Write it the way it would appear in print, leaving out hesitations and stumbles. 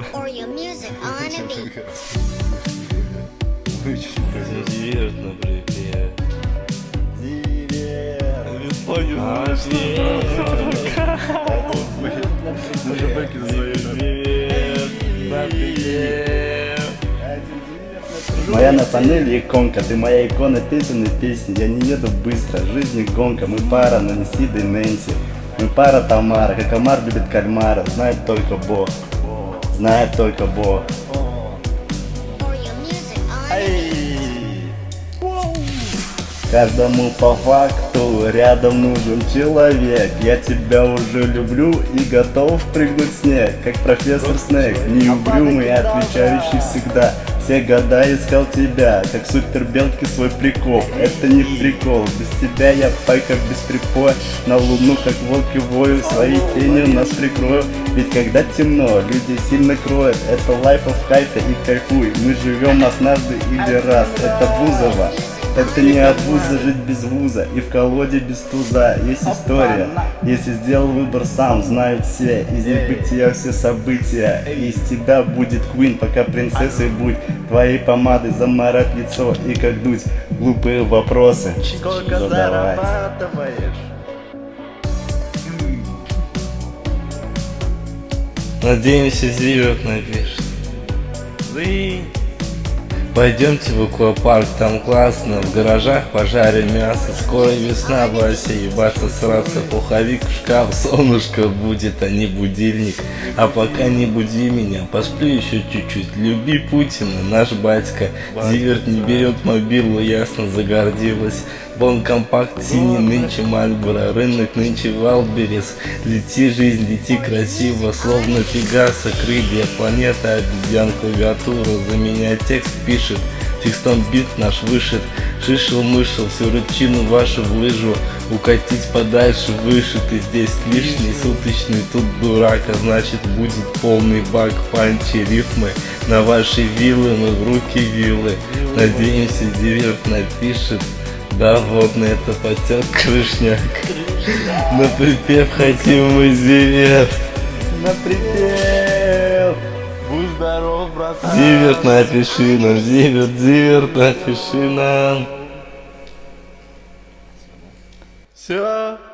or your music on a beat. Зиверт на припев. Моя на панели иконка, ты моя икона песен и песни. Я не еду быстро, жизнь гонка. Мы пара, но не Сида и Нэнси. Мы пара Тамара, как омар любит кальмара. Знает только Бог, знает только Бог. Каждому по факту рядом нужен человек. Я тебя уже люблю и готов прыгнуть в снег, как профессор Снейк, неугрюмый, отвечающий всегда. Все года искал тебя, как супербелки свой прикол. Это не прикол, без тебя я пайка без припоя. На луну, как волки вою, своей тенью нас прикрою. Ведь когда темно, люди сильно кроют. Это life of кайфа и кайфуй. Мы живем однажды или раз, это Бузова. Это не от вуза жить без вуза и в колоде без туза. Есть история, если сделал выбор сам, знают все. Из небытия все события. И из тебя будет Queen, пока принцессой будь. Твоей помадой замарать лицо и как дуть. Глупые вопросы задавать. Надеемся, Зиверт напишет. Пойдемте в аквапарк, там классно. В гаражах пожарим мясо. Скоро весна, Вася, ебаться сраться. Пуховик в шкаф, солнышко будет, а не будильник. А пока не буди меня, посплю еще чуть-чуть. Люби Путина, наш батька. Зиверт не берет мобилу, ясно загордилась. Вон компакт синий, нынче Мальборо, рынок нынче Валберес. Лети, жизнь, лети красиво, словно Пегаса, крылья, планета, обезьян, клавиатура. За меня текст пишет, текстом бит наш вышит. Шишел-мышел, всю рыбчину вашу в лыжу. Укатить подальше, выше, ты здесь лишний, суточный, тут дурак, а значит будет полный бак, панчи, рифмы. На ваши виллы, мы в руки виллы. Надеемся, Зиверт напишет. Да, вот на это потек крышняк. На припев хотим мы, Зиверт. На припев. Будь здоров, братан. Зиверт, напиши нам, Зиверт, напиши нам. Все.